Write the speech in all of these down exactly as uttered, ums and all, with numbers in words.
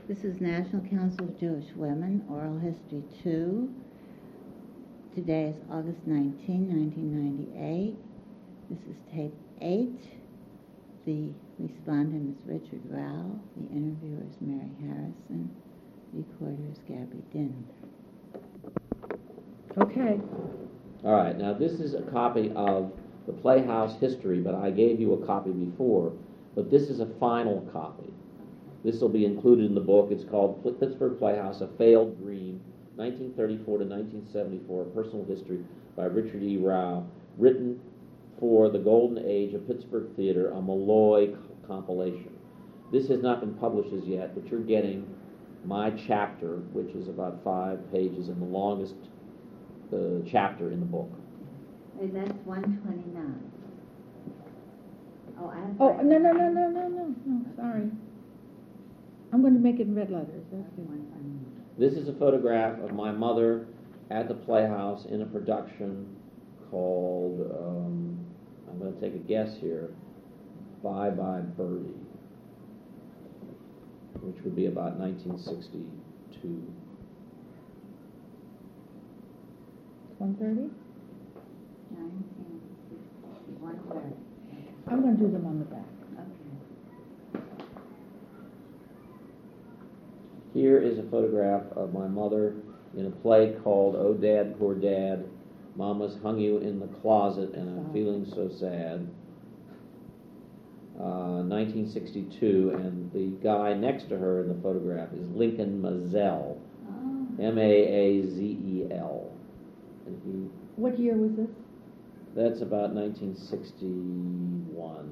This is National Council of Jewish Women, Oral History two. Today is August nineteenth, nineteen ninety-eight. This is tape eight. The respondent is Richard Rao. The interviewer is Mary Harrison. The recorder is Gabby Din. Okay. All right, now this is a copy of the Playhouse history, but I gave you a copy before, but this is a final copy. This will be included in the book. It's called Pittsburgh Playhouse, A Failed Dream, nineteen thirty-four to nineteen seventy-four, a personal history by Richard E. Rao, written for the golden age of Pittsburgh theater, a Malloy compilation. This has not been published as yet, but you're getting my chapter, which is about five pages and the longest uh, chapter in the book. Hey, that's one twenty-nine. Oh, I have Oh, no, no, no, no, no, no, no, sorry. I'm going to make it in red letters. That's good. This is a photograph of my mother at the Playhouse in a production called, um, I'm going to take a guess here, Bye Bye Birdie, which would be about nineteen sixty-two. one thirty? nineteen sixty, one thirty. I'm going to do them on the back. Here is a photograph of my mother in a play called Oh Dad, Poor Dad. Mama's hung you in the closet and I'm feeling so sad. Uh, nineteen sixty-two, and the guy next to her in the photograph is Lincoln Mazel, Oh. M A A Z E L. And he, What year was this? that's about nineteen sixty-one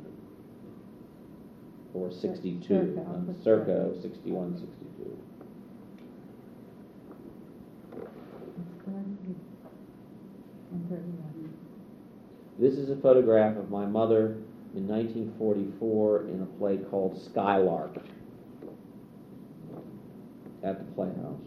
or sixty-two, Circa. um, circa sixty-one, sixty-two. one thirty-one. This is a photograph of my mother in nineteen forty-four in a play called Skylark at the Playhouse.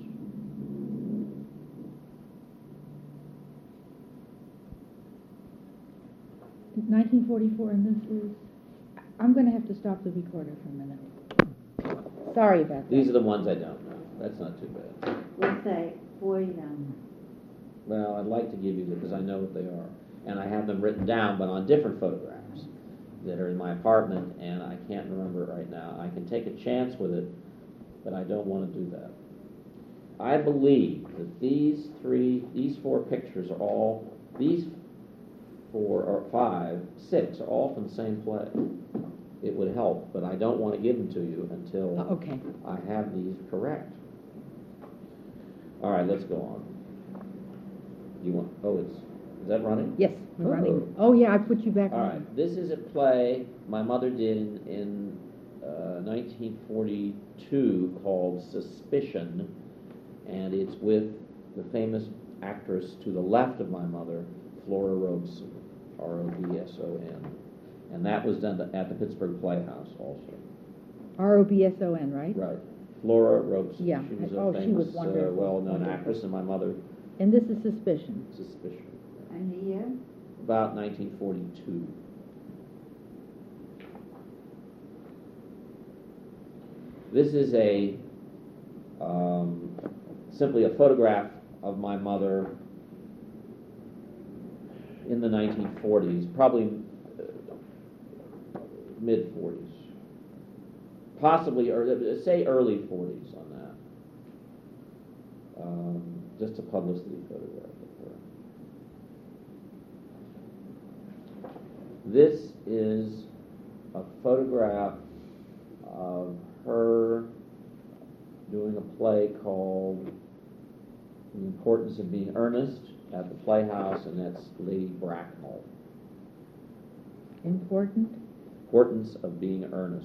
nineteen forty-four, and this is... I'm going to have to stop the recorder for a minute. Sorry about that. These are the ones I don't know. That's not too bad. We'll say forty-nine. Well, I'd like to give you them because I know what they are. And I have them written down, but on different photographs that are in my apartment, and I can't remember it right now. I can take a chance with it, but I don't want to do that. I believe that these three, these four pictures are all, these four or five, six are all from the same play. It would help, but I don't want to give them to you until Uh, okay. I have these correct. All right, let's go on. You want? Oh, it's is that running? Yes, we're Oh. running. Oh, yeah, I put you back All on. right. This is a play my mother did in, in uh, nineteen forty-two called Suspicion, and it's with the famous actress to the left of my mother, Flora Robeson, R O B S O N, and that was done at the Pittsburgh Playhouse also. R O B S O N, right? Right. Flora Robeson. Yeah. She was a Oh, she famous, was wonderful. uh, well-known Wonderful. actress, and my mother, And this is Suspicion. Suspicion. And the year? About nineteen forty-two. This is a um, simply a photograph of my mother in the nineteen forties, probably uh, mid forties, possibly, or uh, say early forties on that. Um, just a publicity photograph of her. This is a photograph of her doing a play called The Importance of Being Earnest at the Playhouse, and that's Lady Bracknell. Important? Importance of Being Earnest.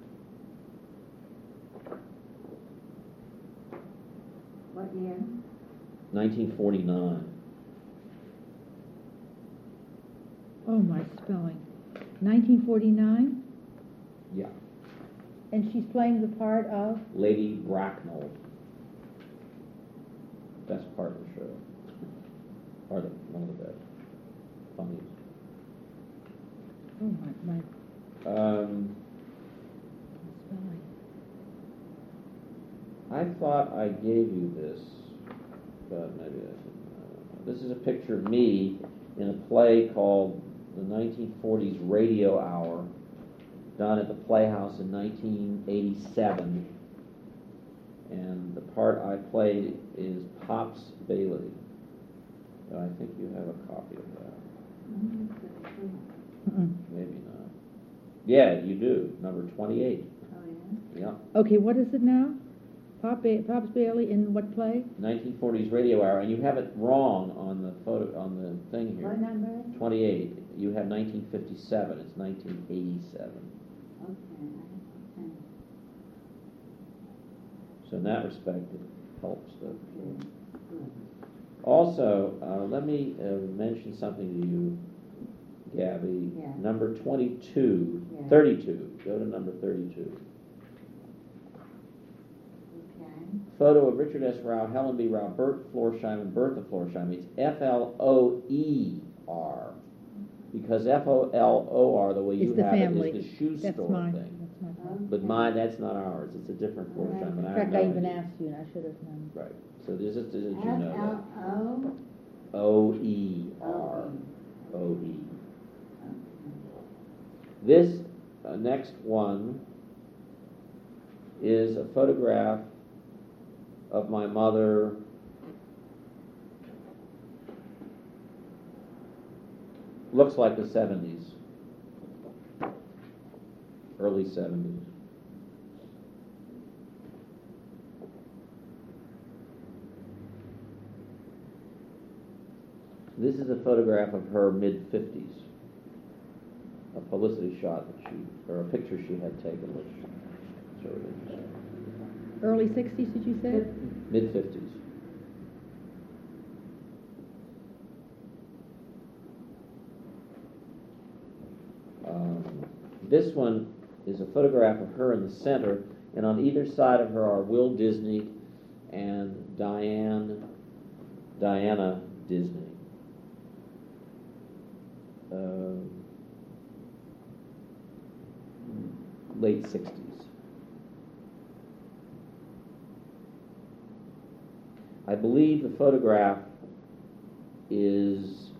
What year? nineteen forty-nine. Oh, my spelling. nineteen forty-nine? Yeah. And she's playing the part of? Lady Bracknell. Best part of the show. Or the, one of the best. Funniest. Oh, my, my Um, spelling. I thought I gave you this, but maybe I didn't. Uh, This is a picture of me in a play called the nineteen forties Radio Hour, done at the Playhouse in nineteen eighty-seven. And the part I played is Pops Bailey. And I think you have a copy of that. Mm-mm. Maybe not. Yeah, you do, number twenty-eight. Oh, yeah? Yeah. Okay, what is it now? Pop ba- Pops Bailey in what play? nineteen forties Radio Hour, and you have it wrong on the photo, on the thing What here. number is it? twenty-eight. You have nineteen fifty-seven. It's nineteen eighty-seven. Okay, okay. So in that respect, it helps. Though. Good, good. Also, uh, let me uh, mention something to you, Gabby. Yeah. Number twenty-two, Yeah. thirty-two. Go to number thirty-two. Okay. Photo of Richard S. Rao, Helen B. Rao, Bert Florsheim, and Bertha Florsheim. It's F L O E R. Because F O L O R, the way you It's the have family. it, is the shoe That's store mine. thing. That's my phone. But mine, that's not ours. It's a different Florsheim. and In I fact, have I no even idea. asked you, and I should have known. Right. So this is, did you F know L that? O? O E R. O O E. E. This uh, next one is a photograph of my mother looks like the seventies, early seventies. This is a photograph of her mid-fifties, a publicity shot that she, or a picture she had taken, which sort of interesting. Early sixties, did you say? Mid-fifties. Um, this one is a photograph of her in the center, and on either side of her are Will Disney and Diane, Diana Disney. Uh, late sixties. I believe the photograph is,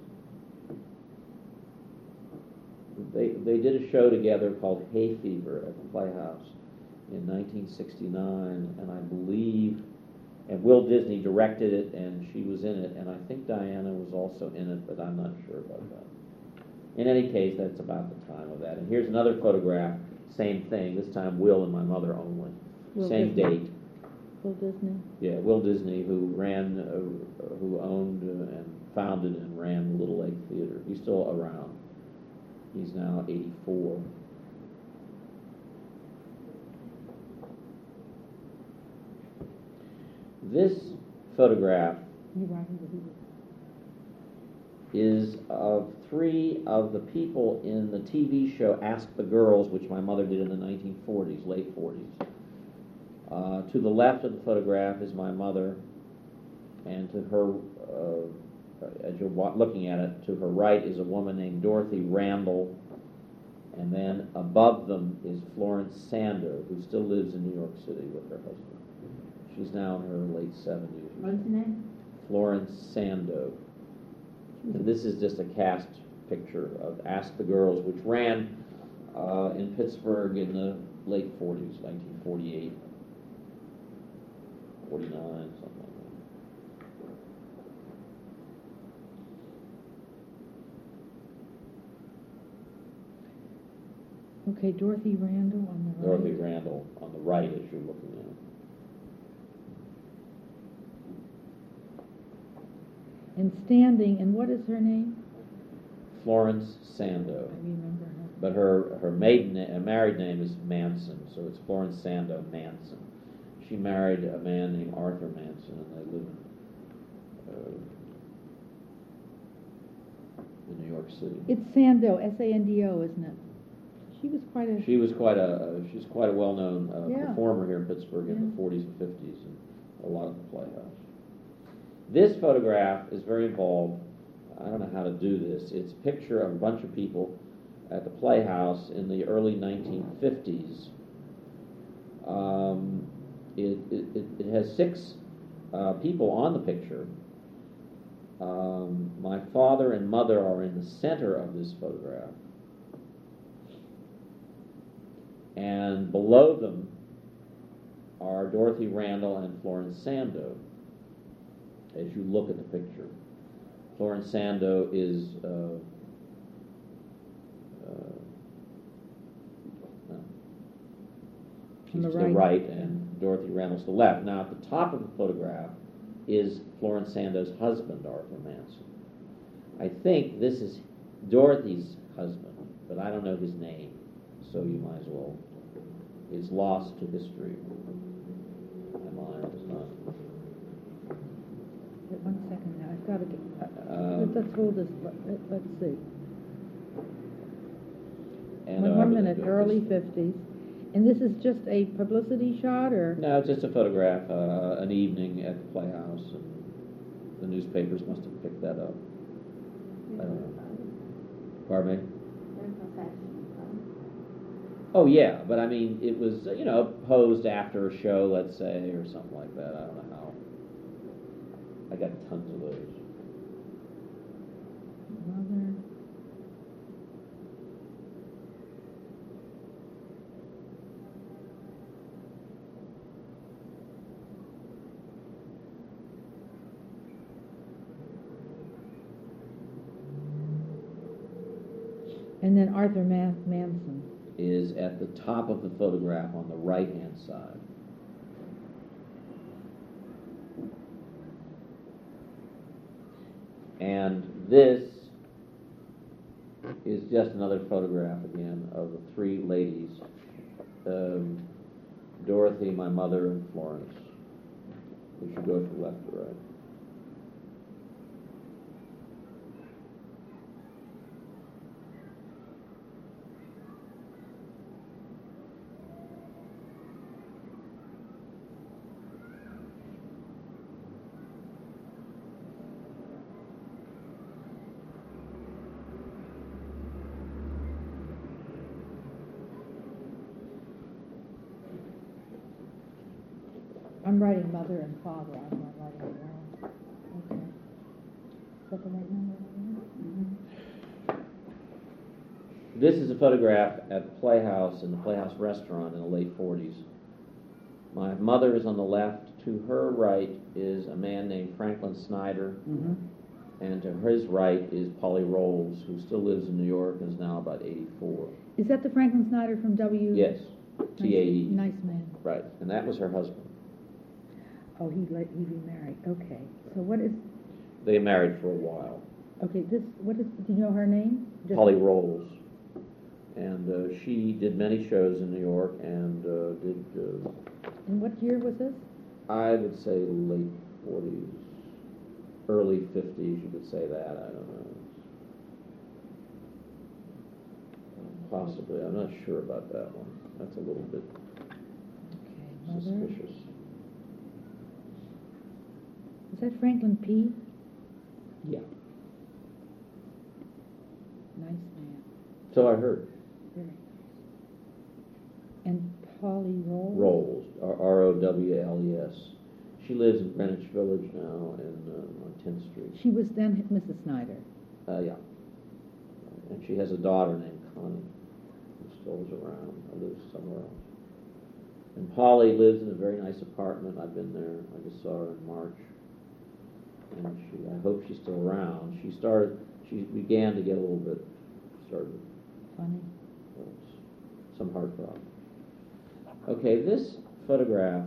they, they did a show together called Hay Fever at the Playhouse in nineteen sixty-nine, and I believe, and Will Disney directed it, and she was in it, and I think Diana was also in it, but I'm not sure about that. In any case, that's about the time of that. And here's another photograph, same thing, this time Will and my mother only. Will Same Disney. date. Will Disney. Yeah, Will Disney, who ran, uh, who owned uh, and founded and ran the Little Lake Theater. He's still around. He's now eighty-four. This photograph You're right, he was- he was- is of three of the people in the T V show Ask the Girls, which my mother did in the nineteen forties, late forties. Uh, to the left of the photograph is my mother, and to her, uh, as you're wa- looking at it, to her right is a woman named Dorothy Randall, and then above them is Florence Sando, who still lives in New York City with her husband. She's now in her late seventies. What's the name? Florence Sando. And this is just a cast picture of Ask the Girls, which ran uh, in Pittsburgh in the late forties, nineteen forty-eight, forty-nine, something like that. Okay, Dorothy Randall on the right. Dorothy Randall on the right as you're looking at it. And standing, and what is her name? Florence I Sando. remember her. But her, her maiden, na- uh, married name is Manson, so it's Florence Sando Manson. She married a man named Arthur Manson, and they live in, uh, in New York City. It's Sando, S A N D O, isn't it? She was quite a... She was quite a uh, she's quite a well-known uh, Yeah. performer here in Pittsburgh in Yeah. the forties and fifties, and a lot of the Playhouse. This photograph is very involved. I don't know how to do this. It's a picture of a bunch of people at the Playhouse in the early nineteen fifties. Um, it, it, it it has six uh, people on the picture. Um, my father and mother are in the center of this photograph. And below them are Dorothy Randall and Florence Sando, as you look at the picture. Florence Sando is uh, uh, no. She's On the to right. the right, and Dorothy Randall's to the left. Now, at the top of the photograph is Florence Sando's husband, Arthur Manson. I think this is Dorothy's husband, but I don't know his name, so you might as well. It's lost to history. My mind is not. Wait one second now, I've got to get, Um, let- let's hold this, let- let- let's see. And One I one really minute, do early this- fifties. And this is just a publicity shot, or? No, it's just a photograph, uh, an evening at the Playhouse, and the newspapers must have picked that up. I don't know. Pardon me? Oh, yeah, but I mean, it was, you know, posed after a show, let's say, or something like that. I don't know how. I got tons of those. Mother. And then Arthur Man- Manson. Is at the top of the photograph on the right-hand side. And this is just another photograph again of the three ladies, um, Dorothy, my mother, and Florence. We should go from left to right. I'm writing mother and father, I'm not writing it wrong. Okay. Is that the right number? This is a photograph at the Playhouse, in the Playhouse restaurant in the late forties. My mother is on the left. To her right is a man named Franklin Snyder. Mm-hmm. And to his right is Polly Rolls, who still lives in New York and is now about eighty-four. Is that the Franklin Snyder from W? Yes, Nice- T A E. Nice man. Right, and that was her husband. Oh, he let, he remarried, okay. So what is, They married for a while. okay, this, what is, do you know her name? Just- Polly Rolls. And uh, she did many shows in New York and uh, did, uh, And what year was this? I would say late forties, early fifties, you could say that, I don't know. Possibly, I'm not sure about that one. That's a little bit Okay, mother. suspicious. Is that Franklin P? Yeah. Nice man. So I heard. Very nice. And Polly Roll? Rolls, R O W L E S. She lives in Greenwich Village now and uh, on tenth Street. She was then Missus Snyder. Uh, yeah. And she has a daughter named Connie who still is around, or lives somewhere else. And Polly lives in a very nice apartment. I've been there. I just saw her in March. And she, I hope she's still around. She started, she began to get a little bit, started Funny. with some heart problems. Okay, this photograph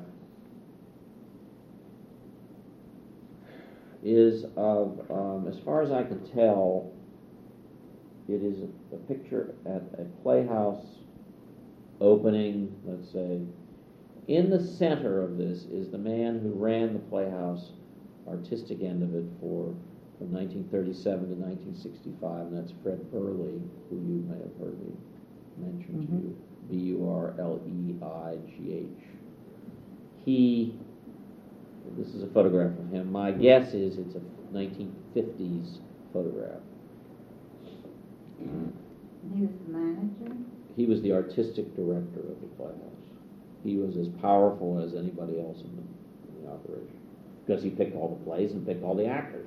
is of, um, as far as I can tell, it is a picture at a playhouse opening, let's say. In the center of this is the man who ran the playhouse artistic end of it for from nineteen thirty-seven to nineteen sixty-five, and that's Fred Burley, who you may have heard me mention Mhm. to you, B U R L E I G H. He, this is a photograph of him. My guess is it's a nineteen fifties photograph. And he was the manager? He was the artistic director of the playhouse. he was as powerful as anybody else in the, in the operation, because he picked all the plays and picked all the actors.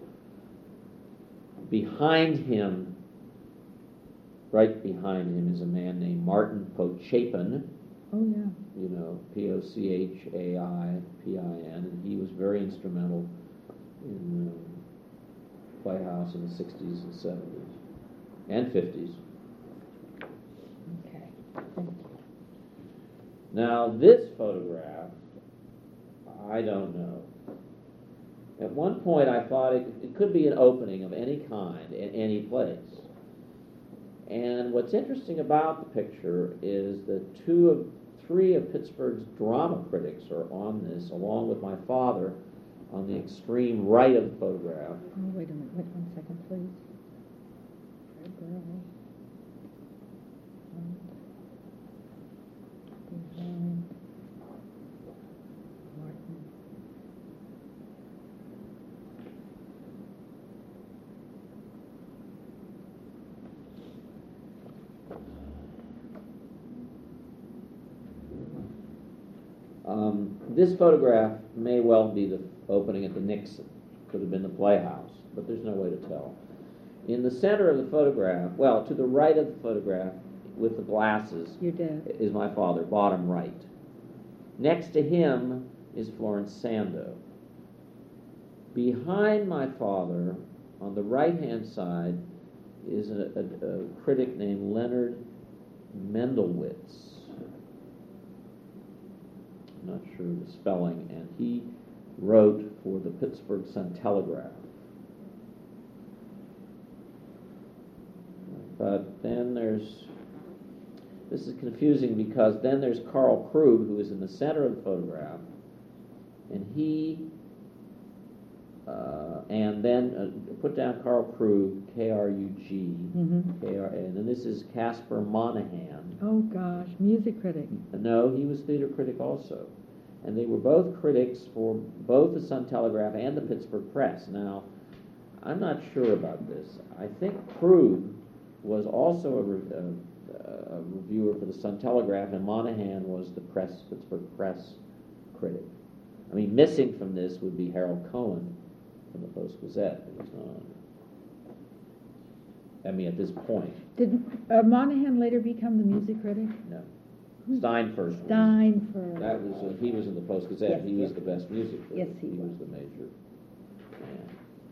Behind him, right behind him, is a man named Martin Pochapin. Oh, yeah. You know, P O C H A I P I N, and he was very instrumental in the Playhouse in the sixties and seventies and fifties. Okay, thank you. Now, this photograph, I don't know. At one point, I thought it, it could be an opening of any kind in any place. And what's interesting about the picture is that two of three of Pittsburgh's drama critics are on this, along with my father, on the extreme right of the photograph. Oh, wait a minute, wait one second, please. Fred Burley. And behind Martin. Um, this photograph may well be the opening at the Nixon. Could have been the Playhouse, but there's no way to tell. In the center of the photograph, well, to the right of the photograph, with the glasses, Your dad. is my father, bottom right. Next to him is Florence Sandow. Behind my father, on the right-hand side, is a, a, a critic named Leonard Mendelwitz. I'm not sure the spelling, and he wrote for the Pittsburgh Sun-Telegraph. But then there's, this is confusing because then there's Carl Krug, who is in the center of the photograph, and he, uh, and then uh, put down Carl Krug, K R U G, Mm-hmm. K R A, and then this is Caspar Monahan. Oh, gosh, music critic. No, he was theater critic also. And they were both critics for both the Sun-Telegraph and the Pittsburgh Press. Now, I'm not sure about this. I think Krug was also a, re- a, a reviewer for the Sun-Telegraph, and Monahan was the press Pittsburgh Press critic. I mean, missing from this would be Harold Cohen from the Post-Gazette. He was not on it. I mean, at this point, Did uh, Monahan later become the music critic? no. Stein first. was. Stein for. That was, uh, he was in the Post-Gazette. Yes, He was yes. the best music critic. Yes, he was. was. the major man.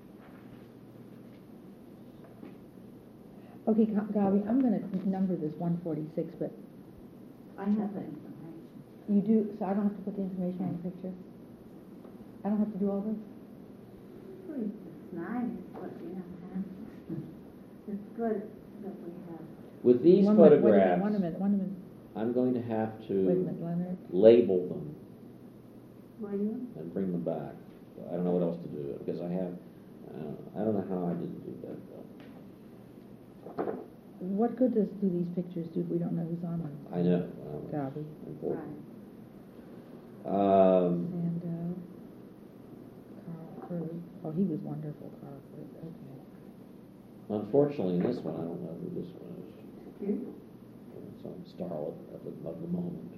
Okay, Ga- Gabi, I'm going to number this one forty-six, but I have that information. you do, so I don't have to put the information on the picture? I don't have to do all this? Well, it's nice, but you don't have to. It's good that we have. With these One minute, photographs, Wait a minute, one minute, I'm going to have wait a to minute, Leonard. label them Will you? and bring them back. I don't know what else to do because I have. Uh, I don't know how I didn't do that though. What good does do these pictures do if we don't know who's on them? I know. Um, Gabi. important. Right. Um, And, uh, Carl Krug. Oh, he was wonderful, Carl Krug, okay. unfortunately, in this one, I don't know who this one is. You? Some starlet of the, of the moment.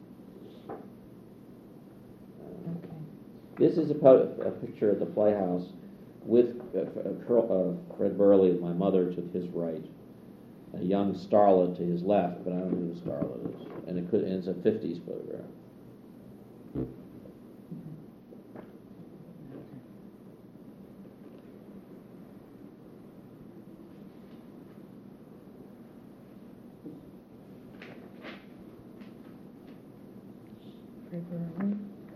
Uh, Okay. This is a, po- a picture at the Playhouse with uh, uh, Cur- uh, Fred Burley, my mother, to his right, a young starlet to his left, but I don't know who the starlet is. And it could, and it's a fifties photograph. Fred Burley.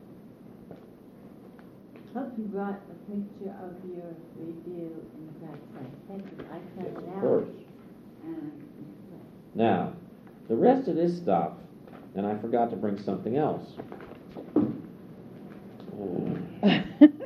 Hope you brought a picture of your review in the website. Thank you. I Yes, cut it of out. course. And Now, the rest of this stuff, and I forgot to bring something else. Uh,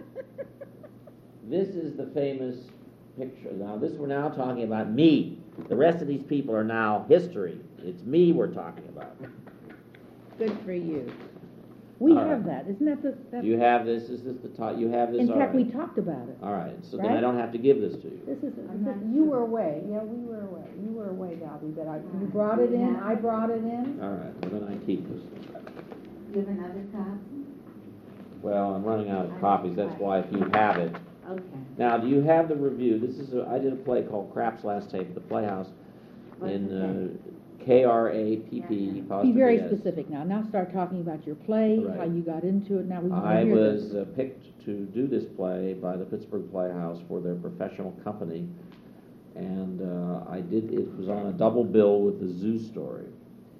This is the famous picture. Now, this we're now talking about me. The rest of these people are now history. It's me we're talking about. Good for you. We All have right. that, isn't that the, that? You have this. Is this the top? You have this. In all fact, we right. talked about it. All right. So then I Right? don't have to give this to you. This is, I'm this- not you sure. were away, yeah, we were away, you were away, Gabi, but I, you brought it in, I brought it in. All right. Well, then I keep this. you have another copy? Well, I'm running out of copies, that's why if you have it. Okay. Now, do you have the review? This is, a, I did a play called Craps Last Tape at the Playhouse What's in the uh, K R A P P. Yeah, yeah. Be very apostrophe S. specific now. Now start talking about your play, Right. how you got into it. Now we want to I hear was this. uh, picked to do this play by the Pittsburgh Playhouse for their professional company, and uh, I did. It was on a double bill with the Zoo Story,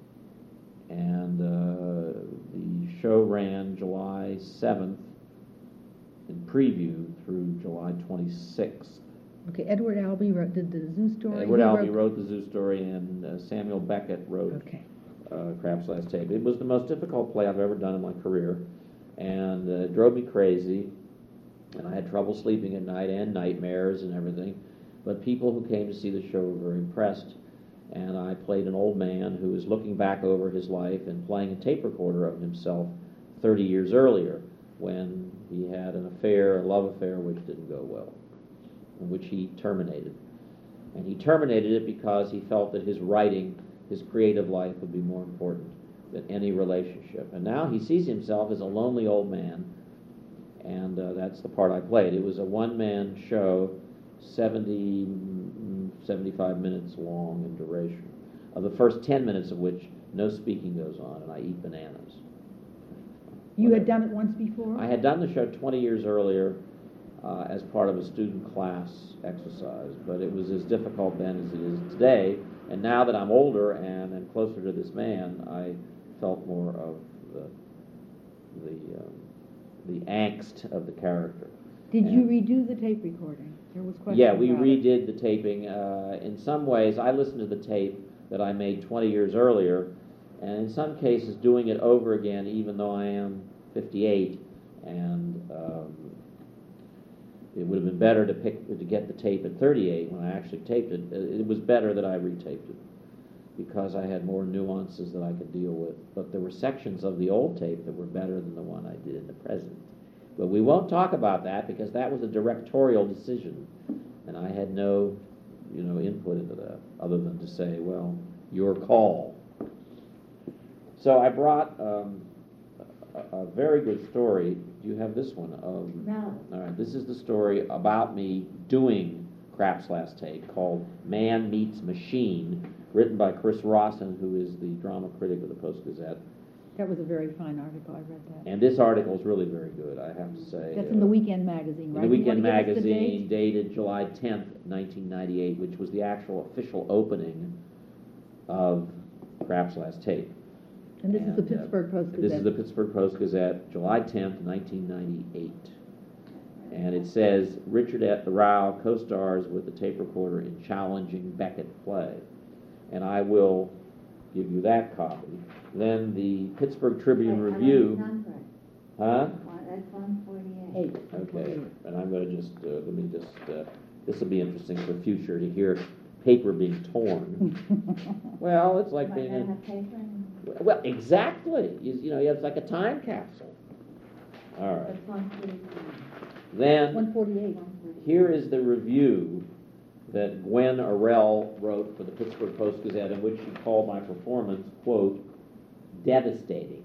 and uh, the show ran July seventh in preview through July twenty-sixth. Okay, Edward Albee wrote, did the Zoo Story. Edward He Albee wrote the Zoo Story, and uh, Samuel Beckett wrote Okay. uh, Craps Last Tape. It was the most difficult play I've ever done in my career, and uh, it drove me crazy, and I had trouble sleeping at night and nightmares and everything. But people who came to see the show were very impressed, and I played an old man who was looking back over his life and playing a tape recorder of himself thirty years earlier when he had an affair, a love affair, which didn't go well, and which he terminated. And he terminated it because he felt that his writing, his creative life would be more important than any relationship. And now he sees himself as a lonely old man, and uh, that's the part I played. It was a one-man show, seventy, seventy-five minutes long in duration, of the first ten minutes of which no speaking goes on, and I eat bananas. You had Whatever. done it once before? I had done the show twenty years earlier uh, as part of a student class exercise, but it was as difficult then as it is today. And now that I'm older and am closer to this man, I felt more of the the um, the angst of the character. Did And- you redo the tape recording? There was questions Yeah, we about it. redid the taping. Uh, in some ways, I listened to the tape that I made twenty years earlier, and in some cases, doing it over again, even though I am fifty-eight, and um, it would have been better to pick to get the tape at thirty-eight when I actually taped it. It was better that I retaped it because I had more nuances that I could deal with. But there were sections of the old tape that were better than the one I did in the present. But we won't talk about that because that was a directorial decision, and I had no, you know, input into that other than to say, well, your call. So I brought um, a, a very good story. Do you have this one? Of, No. All right, this is the story about me doing Craps Last Tape called Man Meets Machine, written by Chris Rawson, who is the drama critic of the Post-Gazette. That was a very fine article. I read that. And this article is really very good, I have to say. That's in the Weekend magazine, In right? the You Weekend wanna give us the magazine, date? dated July tenth, nineteen ninety-eight, which was the actual official opening of Craps Last Tape. And this is the And, uh, Pittsburgh Post-Gazette. This is the Pittsburgh Post-Gazette, July tenth, nineteen ninety-eight. And it says, Richard Rao co-stars with the tape recorder in challenging Beckett play. And I will give you that copy. Then the Pittsburgh Tribune Wait, how Review. many number? Huh? One- That's one forty-eight. Eight. Okay, and I'm going to just, uh, let me just, uh, this will be interesting for future to hear paper being torn. Well, it's like Might being not a, have paper in- well, exactly. You, you know, it's like a time capsule. All right. That's one forty-five. Then, one forty-eight. here is the review that Gwen Arell wrote for the Pittsburgh Post-Gazette, in which she called my performance, quote, devastating.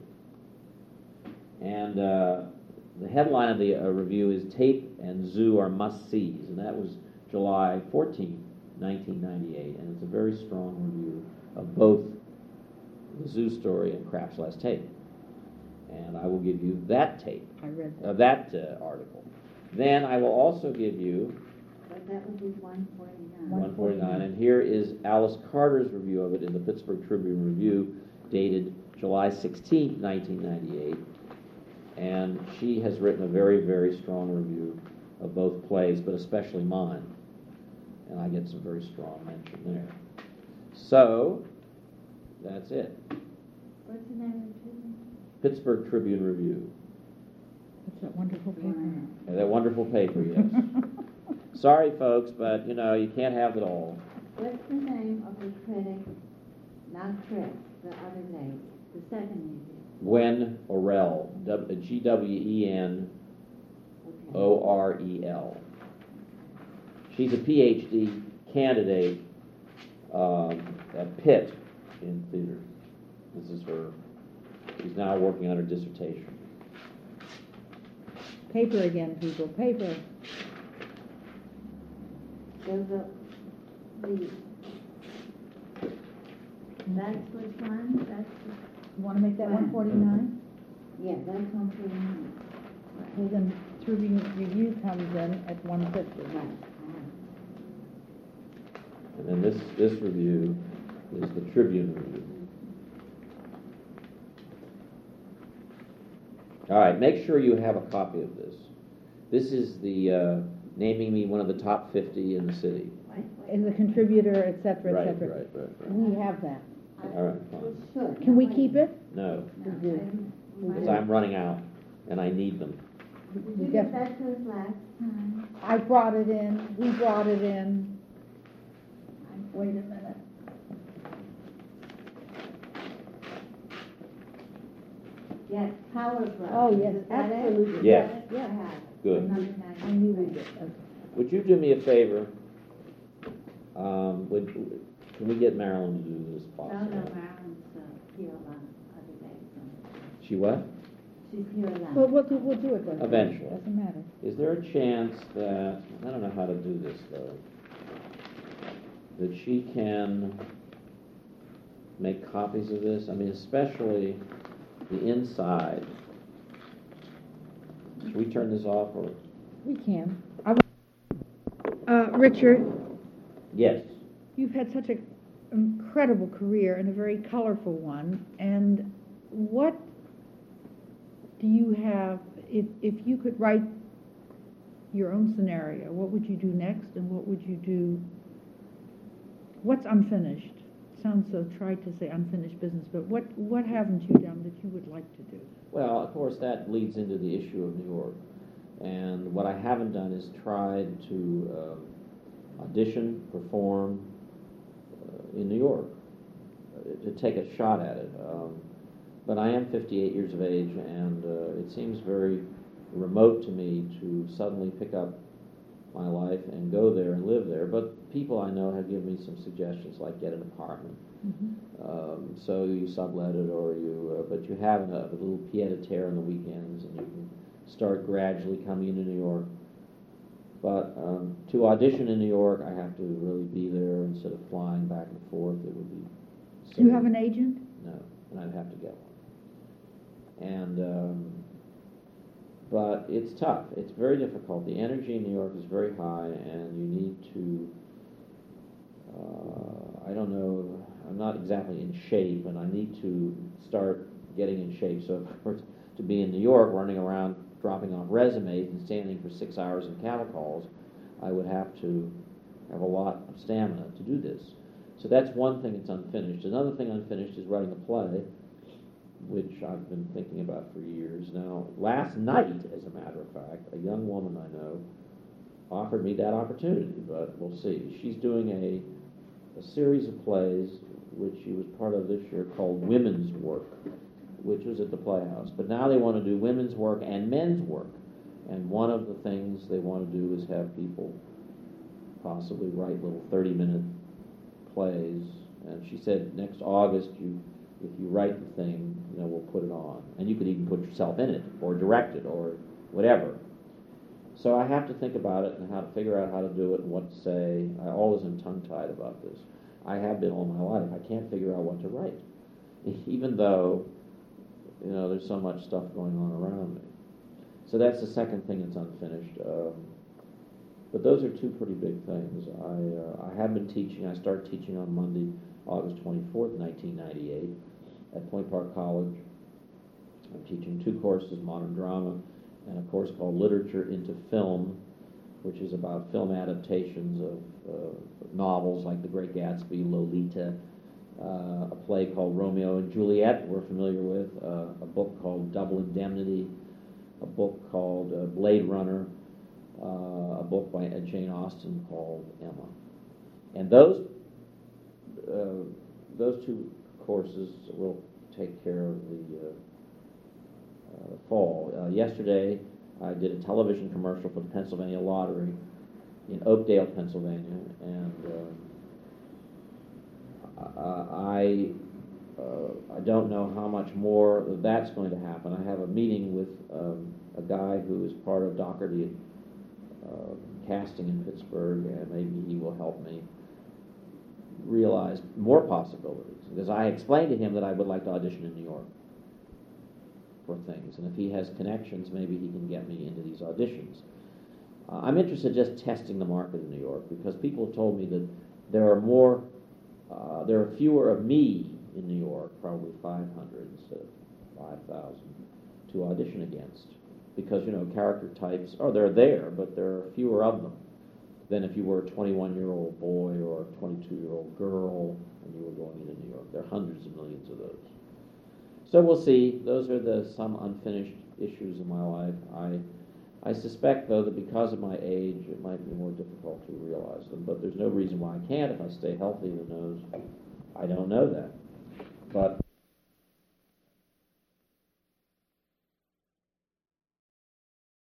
And uh, the headline of the uh, review is Tape and Zoo are must-sees, and that was July fourteenth, nineteen ninety-eight, and it's a very strong review of both the Zoo Story and Craps Last Tape. And I will give you that tape, I read that. uh, that uh, article. Then I will also give you But that would be one forty-nine. one forty-nine, and here is Alice Carter's review of it in the Pittsburgh Tribune Review, dated July sixteenth, nineteen ninety-eight, and she has written a very, very strong review of both plays, but especially mine, and I get some very strong mention there. So, that's it. What's the name of the Tribune? Pittsburgh Tribune Review. That's that wonderful paper. And that wonderful paper, yes. Sorry, folks, but, you know, you can't have it all. What's the name of the critic, not Chris, the other lady, the second lady? Gwen Orell, W- G W E N Okay. O R E L. She's a P H D candidate um, at Pitt in theater. This is her She's now working on her dissertation. Paper again, people, paper. Those are the, that's which one? That's, You want to make that one forty-nine? yeah, that's one forty-nine. Well, then Tribune Review comes in at one fifty. Right. And then this, this review is the Tribune Review. All right, make sure you have a copy of this. This is the uh, naming me one of the top fifty in the city. As a contributor, et cetera, Right, et right, cetera. right, right. We have that. All right, fine. Should. Can we keep it? No, No, do. I- because I'm running out and I need them. Did We you get def- that to us last time? I brought it in, we brought it in. Wait a minute. Yes, Power Brush. Oh, yes, Is that it? absolutely. Yes. I have it. Good. Number I knew we ninety-three. did. Okay. Would you do me a favor? Um, would, can we get Marilyn to do this No, possible? no, Marilyn's uh, here on other days. so She what? She's here a Well, lot. we'll do, we'll do it. Leslie. Eventually. Doesn't matter. Is there a chance that, I don't know how to do this though, that she can make copies of this? I mean, especially the inside. Should we turn this off or? We can. I Uh, Richard, Yes. you've had such an incredible career and a very colorful one, and what do you have, if, if you could write your own scenario, what would you do next, and what would you do, what's unfinished? Sounds so trite to say unfinished business, but what, what haven't you done that you would like to do? Well, of course, that leads into the issue of New York. And what I haven't done is tried to um, audition, perform uh, in New York, uh, to take a shot at it. Um, but I am fifty-eight years of age, and uh, it seems very remote to me to suddenly pick up my life and go there and live there. But people I know have given me some suggestions, like get an apartment. Mm-hmm. Um, so you sublet it, or you, uh, but you have a, a little pied-a-terre on the weekends, and you can start gradually coming into New York. But um, to audition in New York, I have to really be there instead of flying back and forth. It would be. Do you silly. have an agent? No, and I'd have to get one. And um, but it's tough. It's very difficult. The energy in New York is very high, and you need to. Uh, I don't know. I'm not exactly in shape, and I need to start getting in shape. So, if I were to be in New York, running around dropping off resumes and standing for six hours in cattle calls, I would have to have a lot of stamina to do this. So that's one thing that's unfinished. Another thing unfinished is writing a play, which I've been thinking about for years. Now, last night, as a matter of fact, a young woman I know offered me that opportunity, but we'll see. She's doing a, a series of plays, which she was part of this year, called Women's Work, which was at the Playhouse. But now they want to do women's work and men's work. And one of the things they want to do is have people possibly write little thirty-minute plays. And she said next August, you, if you write the thing, you know, we'll put it on. And you could even put yourself in it, or direct it, or whatever. So I have to think about it and how to figure out how to do it and what to say. I always am tongue-tied about this. I have been all my life. I can't figure out what to write, even though, you know, there's so much stuff going on around me. So that's the second thing that's unfinished. Um, but those are two pretty big things. I uh, I have been teaching. I start teaching on Monday, August twenty-fourth, nineteen ninety-eight, at Point Park College. I'm teaching two courses, modern drama, and a course called Literature into Film, which is about film adaptations of uh, novels like The Great Gatsby, Lolita, uh, a play called Romeo and Juliet, we're familiar with, uh, a book called Double Indemnity, a book called uh, Blade Runner, uh, a book by Jane Austen called Emma. And those uh, those two courses will take care of the uh, uh, fall. Uh, yesterday, I did a television commercial for the Pennsylvania Lottery in Oakdale, Pennsylvania, and uh, I uh, I don't know how much more that's going to happen. I have a meeting with um, a guy who is part of Doherty uh, Casting in Pittsburgh, and maybe he will help me realize more possibilities. Because I explained to him that I would like to audition in New York for things, and if he has connections, maybe he can get me into these auditions. Uh, I'm interested in just testing the market in New York, because people have told me that there are more, uh, there are fewer of me in New York, probably five hundred instead of five thousand, to audition against. Because, you know, character types, oh, they're there, but there are fewer of them than if you were a twenty-one-year-old boy or a twenty-two-year-old girl and you were going into New York. There are hundreds of millions of those. So we'll see. Those are the some unfinished issues in my life. I I suspect, though, that because of my age, it might be more difficult to realize them. But there's no reason why I can't if I stay healthy. Who knows? I don't know that. But